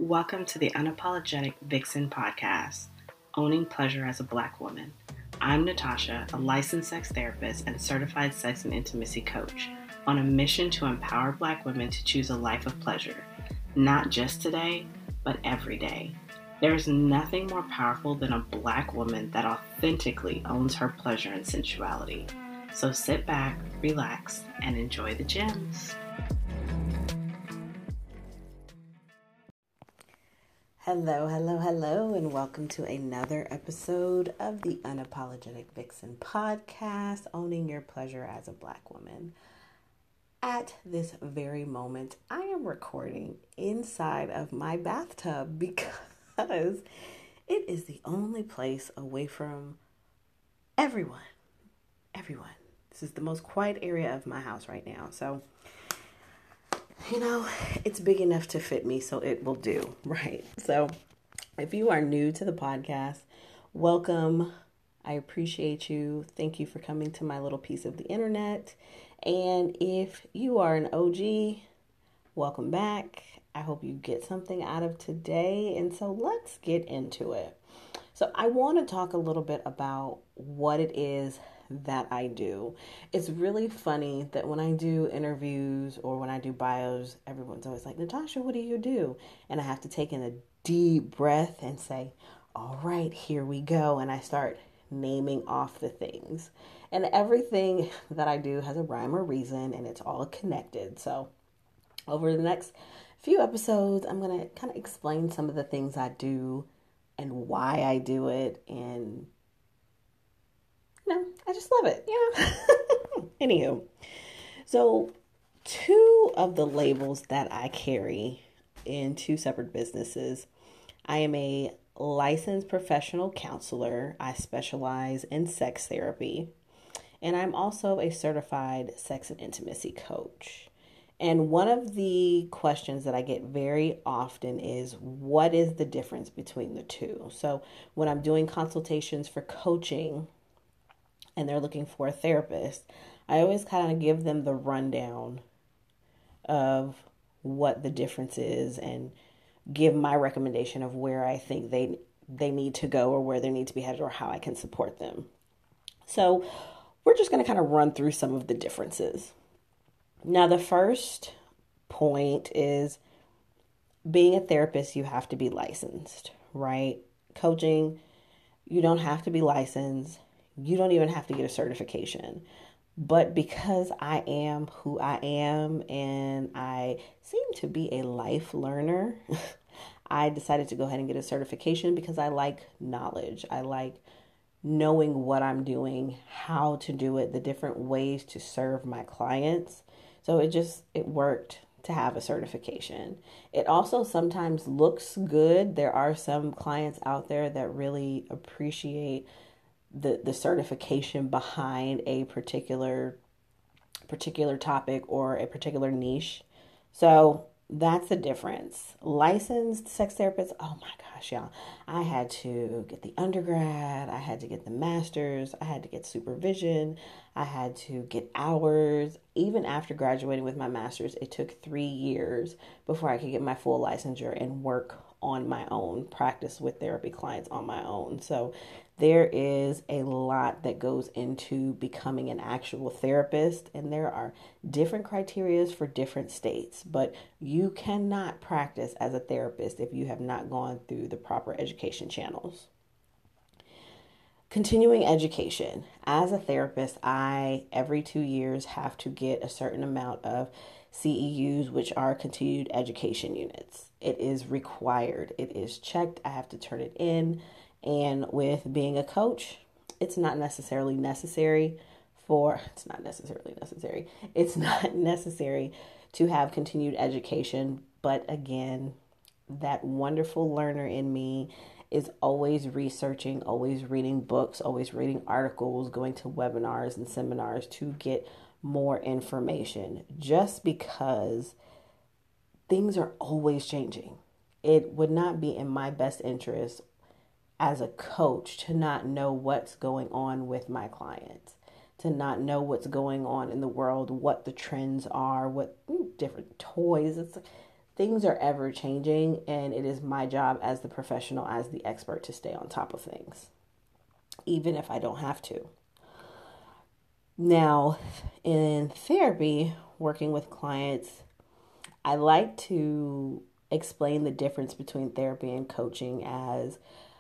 Welcome to the Unapologetic Vixen podcast, Owning Pleasure as a Black Woman. I'm Natasha, a licensed sex therapist and certified sex and intimacy coach, on a mission to empower Black women to choose a life of pleasure, not just today, but every day. There is nothing more powerful than a Black woman that authentically owns her pleasure and sensuality. So sit back, relax, and enjoy the gems. Hello, and welcome to another episode of the Unapologetic Vixen podcast, Owning Your Pleasure as a Black Woman. At this very moment, I am recording inside of my bathtub because it is the only place away from everyone. This is the most quiet area of my house right now, so it's big enough to fit me, so it will do, right? So if you are new to the podcast, welcome. I appreciate you. Thank you for coming to my little piece of the internet. And if you are an OG, welcome back. I hope you get something out of today. And so let's get into it. So I want to talk a little bit about what it is that I do. It's really funny that when I do interviews or when I do bios, everyone's always like, Natasha, what do you do? And I have to take in a deep breath and say, all right, here we go. And I start naming off the things. And everything that I do has a rhyme or reason, and it's all connected. So over the next few episodes, I'm going to kind of explain some of the things I do and why I do it, and I just love it. Anywho, so two of the labels that I carry in two separate businesses. I am a licensed professional counselor. I specialize in sex therapy, and I'm also a certified sex and intimacy coach. And one of the questions that I get very often is, what is the difference between the two? So when I'm doing consultations for coaching and they're looking for a therapist, I always kind of give them the rundown of what the difference is and give my recommendation of where I think they need to go or where they need to be headed or how I can support them. So we're just going to kind of run through some of the differences. Now, the first point is, being a therapist, you have to be licensed, right? Coaching, you don't have to be licensed. You don't even have to get a certification. But because I am who I am and I seem to be a life learner, I decided to go ahead and get a certification because I like knowledge. I like knowing what I'm doing, how to do it, the different ways to serve my clients. So it worked to have a certification. It also sometimes looks good. There are some clients out there that really appreciate the certification behind a particular topic or a particular niche. So that's the difference. Licensed sex therapists, oh my gosh, y'all. I had to get the undergrad, I had to get the master's, I had to get supervision, I had to get hours. Even after graduating with my master's, it took 3 years before I could get my full licensure and work on my own, practice with therapy clients on my own. So there is a lot that goes into becoming an actual therapist, and there are different criteria for different states, but you cannot practice as a therapist if you have not gone through the proper education channels. Continuing education. As a therapist, I, every 2 years, have to get a certain amount of CEUs, which are continued education units. It is required. It is checked. I have to turn it in. And with being a coach, it's not necessarily necessary to have continued education. But again, that wonderful learner in me is always researching, always reading books, always reading articles, going to webinars and seminars to get more information, just because things are always changing. It would not be in my best interest as a coach to not know what's going on with my clients, to not know what's going on in the world, what the trends are, what different toys. things are ever changing, and it is my job as the professional, as the expert, to stay on top of things, even if I don't have to. Now, in therapy, working with clients, I like to explain the difference between therapy and coaching as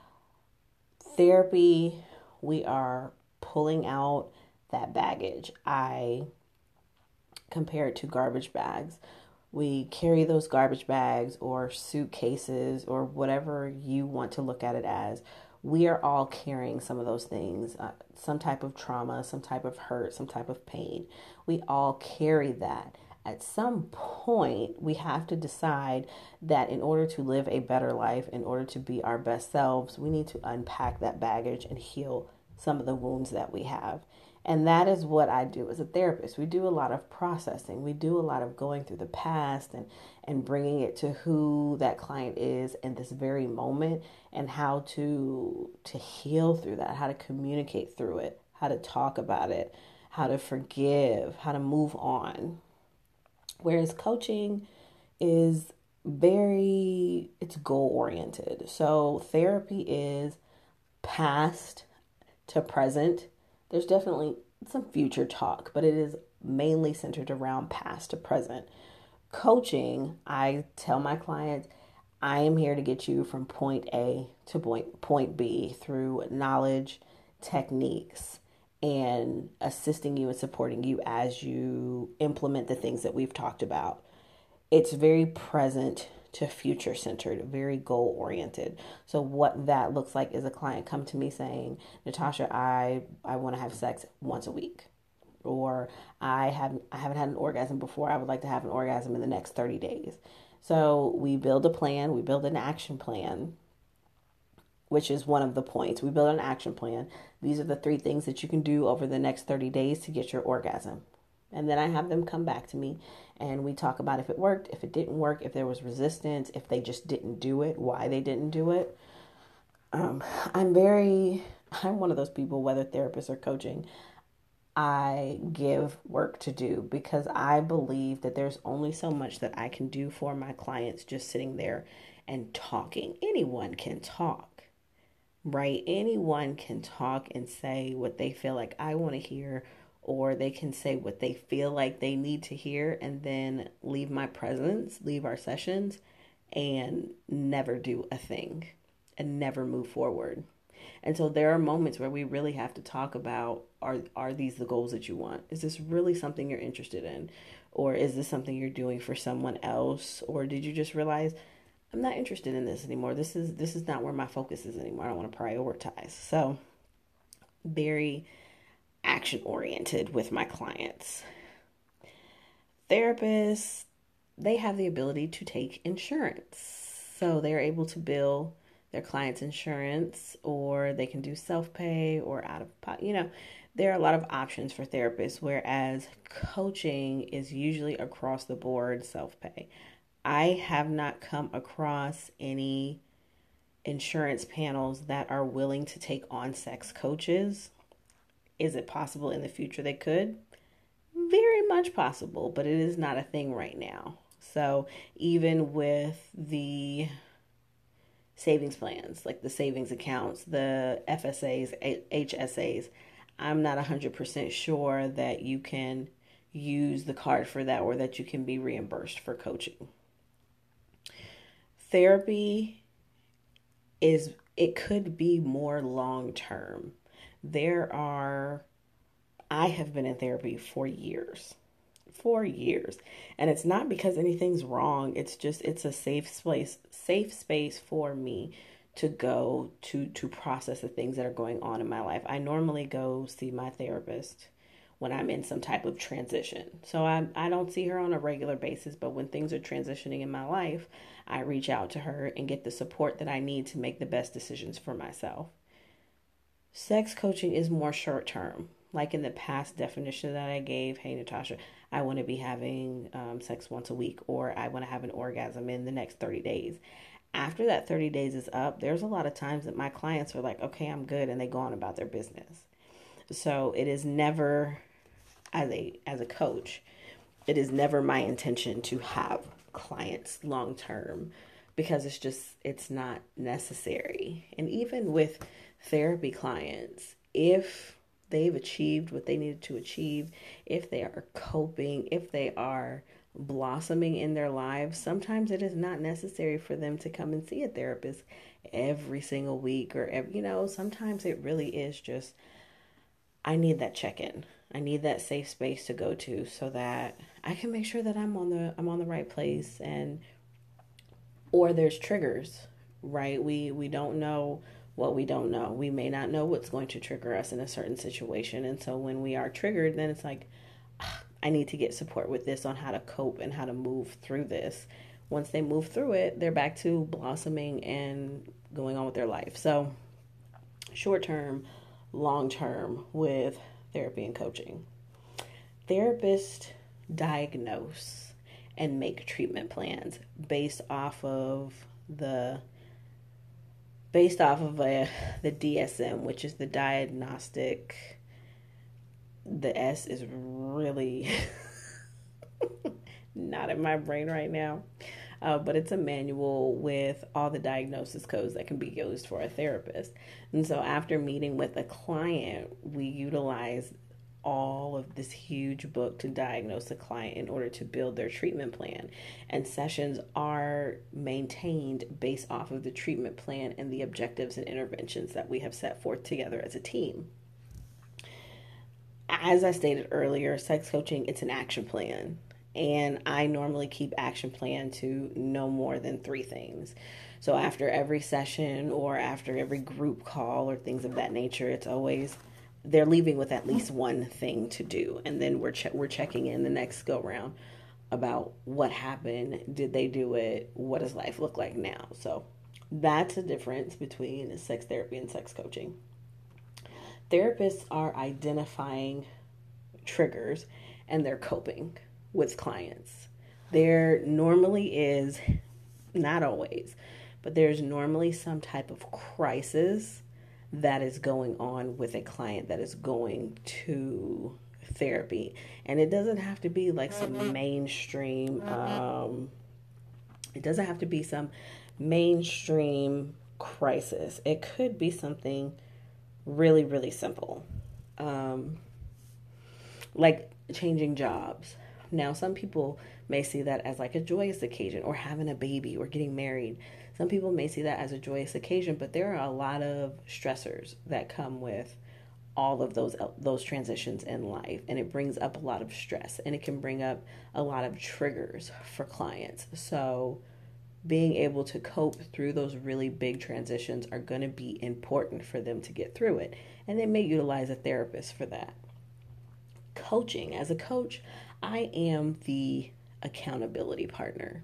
therapy, we are pulling out that baggage. I compare it to garbage bags. We carry those garbage bags or suitcases or whatever you want to look at it as. We are all carrying some of those things, some type of trauma, some type of hurt, some type of pain. We all carry that. At some point, we have to decide that in order to live a better life, in order to be our best selves, we need to unpack that baggage and heal some of the wounds that we have. And that is what I do as a therapist. We do a lot of processing. We do a lot of going through the past and bringing it to who that client is in this very moment and how to heal through that, how to communicate through it, how to talk about it, how to forgive, how to move on. Whereas coaching is it's goal oriented. So therapy is past to present. There's definitely some future talk, but it is mainly centered around past to present. Coaching, I tell my clients, I am here to get you from point A to point B through knowledge, techniques, and assisting you and supporting you as you implement the things that we've talked about. It's very present to future centered, very goal oriented. So what that looks like is a client come to me saying, Natasha, I want to have sex once a week. Or I haven't had an orgasm before. I would like to have an orgasm in the next 30 days. So we build a plan, we build an action plan, which is one of the points. We build an action plan. These are the 3 things that you can do over the next 30 days to get your orgasm. And then I have them come back to me and we talk about if it worked, if it didn't work, if there was resistance, if they just didn't do it, why they didn't do it. I'm one of those people, whether therapist or coaching, I give work to do because I believe that there's only so much that I can do for my clients just sitting there and talking. Anyone can talk, right? Anyone can talk and say what they feel like I want to hear, or they can say what they feel like they need to hear and then leave my presence, leave our sessions, and never do a thing and never move forward. And so there are moments where we really have to talk about are these the goals that you want? Is this really something you're interested in? Or is this something you're doing for someone else? Or did you just realize I'm not interested in this anymore? This is not where my focus is anymore. I don't want to prioritize. So very action oriented with my clients. Therapists, they have the ability to take insurance. So they're able to bill their clients' insurance, or they can do self-pay or out of pocket. There are a lot of options for therapists, whereas coaching is usually across the board self-pay. I have not come across any insurance panels that are willing to take on sex coaches. Is it possible in the future they could? Very much possible, but it is not a thing right now. So even with the savings plans, like the savings accounts, the FSAs, HSAs, I'm not 100% sure that you can use the card for that or that you can be reimbursed for coaching. Therapy it could be more long term. I have been in therapy for years. 4 years. And it's not because anything's wrong. It's a safe space for me to go to process the things that are going on in my life. I normally go see my therapist when I'm in some type of transition. So I don't see her on a regular basis, but when things are transitioning in my life, I reach out to her and get the support that I need to make the best decisions for myself. Sex coaching is more short term. Like in the past definition that I gave, hey, Natasha, I want to be having sex once a week, or I want to have an orgasm in the next 30 days. After that 30 days is up, there's a lot of times that my clients are like, okay, I'm good, and they go on about their business. So it is never, as a coach, it is never my intention to have clients long term because it's not necessary. And even with therapy clients, if they've achieved what they needed to achieve, if they are coping, if they are blossoming in their lives, sometimes it is not necessary for them to come and see a therapist every single week or sometimes it really is just, I need that check-in. I need that safe space to go to so that I can make sure that I'm on the right place. And or there's triggers, right? We don't know what we don't know. We may not know what's going to trigger us in a certain situation. And so when we are triggered, then it's like, I need to get support with this on how to cope and how to move through this. Once they move through it, they're back to blossoming and going on with their life. So short term, long term with therapy and coaching. Therapists diagnose and make treatment plans based off of the DSM, which is the diagnostic. The S is really not in my brain right now, but it's a manual with all the diagnosis codes that can be used for a therapist. And so after meeting with a client, we utilize all of this huge book to diagnose a client in order to build their treatment plan. And sessions are maintained based off of the treatment plan and the objectives and interventions that we have set forth together as a team. As I stated earlier, sex coaching, it's an action plan. And I normally keep action plan to no more than 3 things. So after every session or after every group call or things of that nature, it's always they're leaving with at least one thing to do. And then we're checking in the next go round about what happened. Did they do it? What does life look like now? So that's the difference between sex therapy and sex coaching. Therapists are identifying triggers and they're coping with clients. There normally is, not always, but there's normally some type of crisis that is going on with a client that is going to therapy. And it doesn't have to be like some mainstream, crisis. It could be something really, really simple. Like changing jobs. Now, some people may see that as like a joyous occasion, or having a baby or getting married. Some people may see that as a joyous occasion, but there are a lot of stressors that come with all of those transitions in life, and it brings up a lot of stress, and it can bring up a lot of triggers for clients. So being able to cope through those really big transitions are going to be important for them to get through it, and they may utilize a therapist for that. Coaching. As a coach, I am the accountability partner.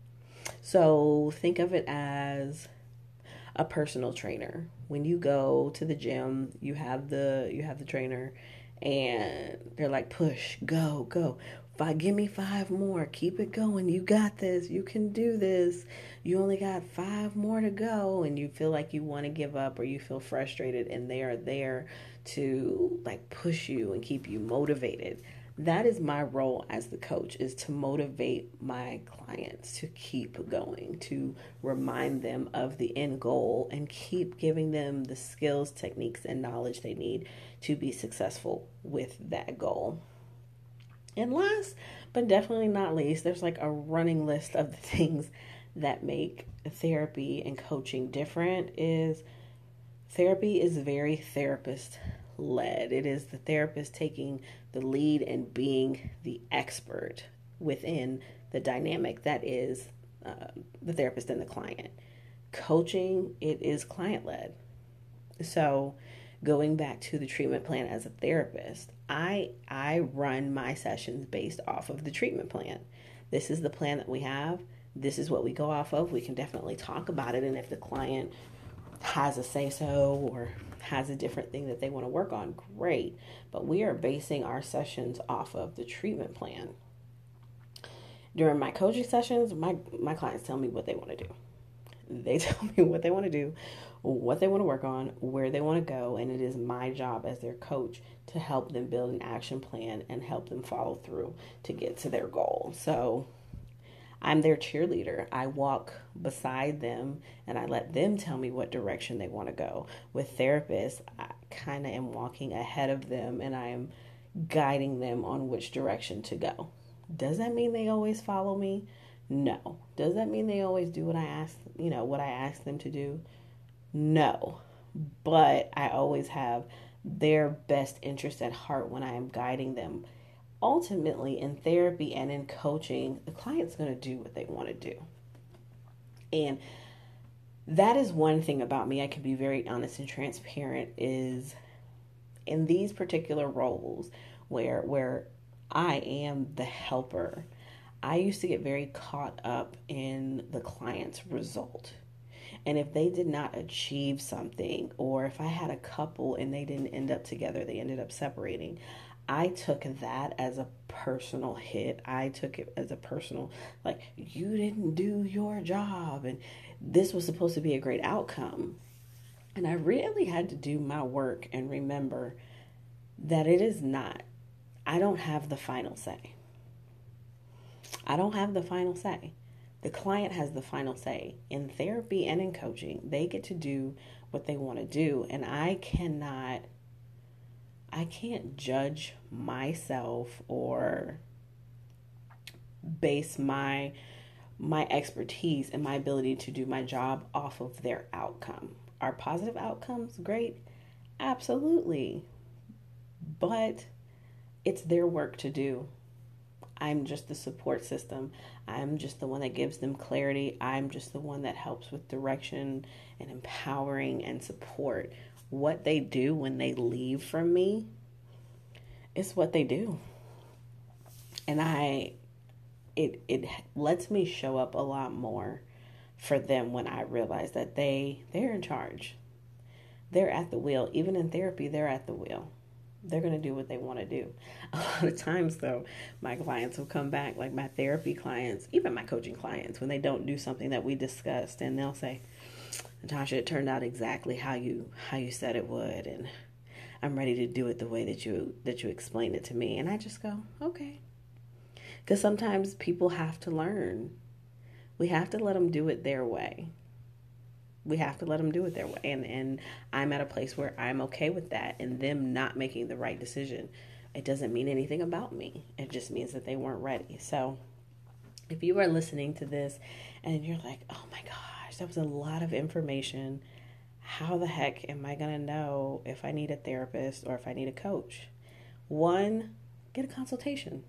So think of it as a personal trainer. When you go to the gym, you have the trainer, and they're like, push, go. Give me 5 more. Keep it going. You got this. You can do this. You only got 5 more to go, and you feel like you want to give up or you feel frustrated, and they are there to like push you and keep you motivated. That is my role as the coach, is to motivate my clients to keep going, to remind them of the end goal and keep giving them the skills, techniques, and knowledge they need to be successful with that goal. And last, but definitely not least, there's like a running list of the things that make therapy and coaching different. Is therapy is very therapist led. It is the therapist taking the lead and being the expert within the dynamic that is the therapist and the client. Coaching, it is client led. So going back to the treatment plan as a therapist, I run my sessions based off of the treatment plan. This is the plan that we have. This is what we go off of. We can definitely talk about it, and if the client has a say-so or has a different thing that they want to work on, great. But we are basing our sessions off of the treatment plan. During my coaching sessions, my clients tell me what they want to do. They tell me what they want to do, what they want to work on, where they want to go, and it is my job as their coach to help them build an action plan and help them follow through to get to their goal. So I'm their cheerleader. I walk beside them and I let them tell me what direction they want to go. With therapists, I kind of am walking ahead of them and I am guiding them on which direction to go. Does that mean they always follow me? No. Does that mean they always do what I ask them to do? No. But I always have their best interest at heart when I am guiding them. Ultimately, in therapy and in coaching, the client's going to do what they want to do. And that is one thing about me. I can be very honest and transparent is in these particular roles where I am the helper, I used to get very caught up in the client's result. And if they did not achieve something, or if I had a couple and they didn't end up together, they ended up separating, I took that as a personal hit. I took it as a personal, like, you didn't do your job, and this was supposed to be a great outcome. And I really had to do my work and remember that it is not. I don't have the final say. I don't have the final say. The client has the final say. In therapy and in coaching, they get to do what they want to do. And I can't judge myself or base my expertise and my ability to do my job off of their outcome. Are positive outcomes great? Absolutely. But it's their work to do. I'm just the support system. I'm just the one that gives them clarity. I'm just the one that helps with direction and empowering and support. What they do when they leave from me is what they do. And it lets me show up a lot more for them when I realize that they're in charge. They're at the wheel. Even in therapy, they're at the wheel. They're going to do what they want to do. A lot of times, though, my clients will come back, like my therapy clients, even my coaching clients, when they don't do something that we discussed, and they'll say, Natasha, it turned out exactly how you said it would, and I'm ready to do it the way that you explained it to me. And I just go, okay. Because sometimes people have to learn. We have to let them do it their way. We have to let them do it their way. And I'm at a place where I'm okay with that and them not making the right decision. It doesn't mean anything about me. It just means that they weren't ready. So if you are listening to this and you're like, oh my gosh, that was a lot of information. How the heck am I going to know if I need a therapist or if I need a coach? One, get a consultation.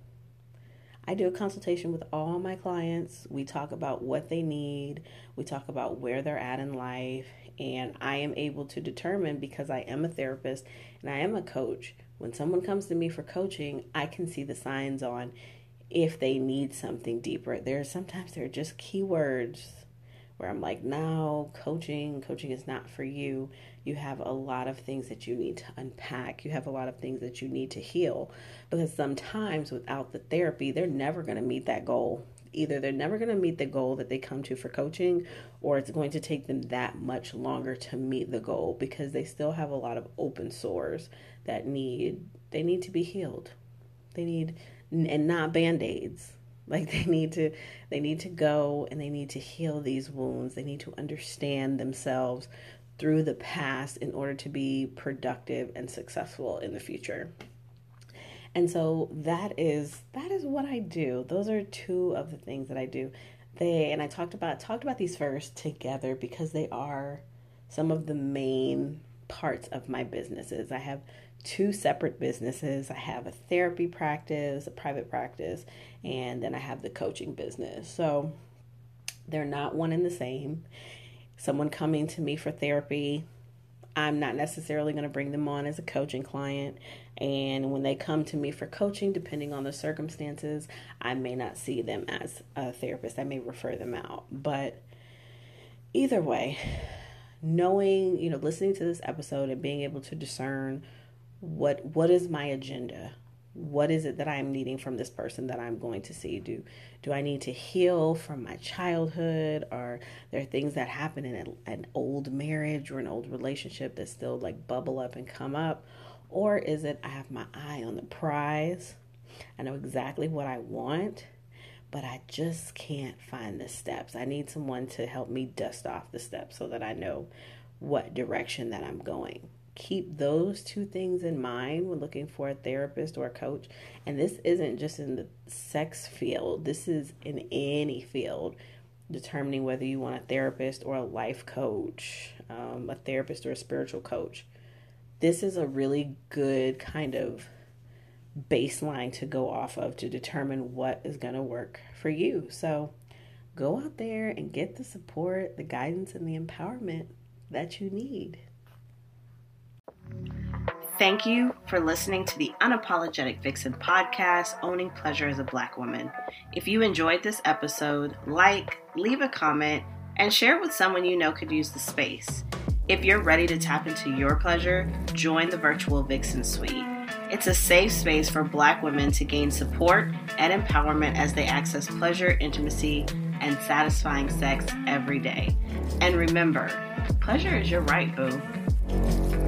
I do a consultation with all my clients. We talk about what they need. We talk about where they're at in life. And I am able to determine, because I am a therapist and I am a coach, when someone comes to me for coaching, I can see the signs on if they need something deeper. Sometimes there are just keywords where I'm like, no, coaching is not for you. You have a lot of things that you need to unpack. You have a lot of things that you need to heal, because sometimes without the therapy, they're never going to meet that goal. Either they're never going to meet the goal that they come to for coaching, or it's going to take them that much longer to meet the goal because they still have a lot of open sores that need to be healed. They need, and not Band-Aids. Like they need to go and they need to heal these wounds. They need to understand themselves through the past in order to be productive and successful in the future. And so that is what I do. Those are two of the things that I do. I talked about these first together because they are some of the main parts of my businesses. I have two separate businesses. I have a therapy practice, a private practice, and then I have the coaching business. So they're not one and the same. Someone coming to me for therapy, I'm not necessarily going to bring them on as a coaching client. And when they come to me for coaching, depending on the circumstances, I may not see them as a therapist. I may refer them out. But either way, knowing, listening to this episode and being able to discern what is my agenda? What is it that I'm needing from this person that I'm going to see? Do I need to heal from my childhood? Are there things that happen in an old marriage or an old relationship that still like bubble up and come up? Or is it I have my eye on the prize? I know exactly what I want, but I just can't find the steps. I need someone to help me dust off the steps so that I know what direction that I'm going. Keep those two things in mind when looking for a therapist or a coach. And this isn't just in the sex field, this is in any field. Determining whether you want a therapist or a life coach, a therapist or a spiritual coach. This is a really good kind of baseline to go off of to determine what is going to work for you. So go out there and get the support, the guidance, and the empowerment that you need. Thank you for listening to the Unapologetic Vixen podcast, Owning Pleasure as a Black Woman. If you enjoyed this episode, leave a comment, and share with someone you know could use the space. If you're ready to tap into your pleasure, join the Virtual Vixen Suite. It's a safe space for Black women to gain support and empowerment as they access pleasure, intimacy, and satisfying sex every day. And remember, pleasure is your right, boo.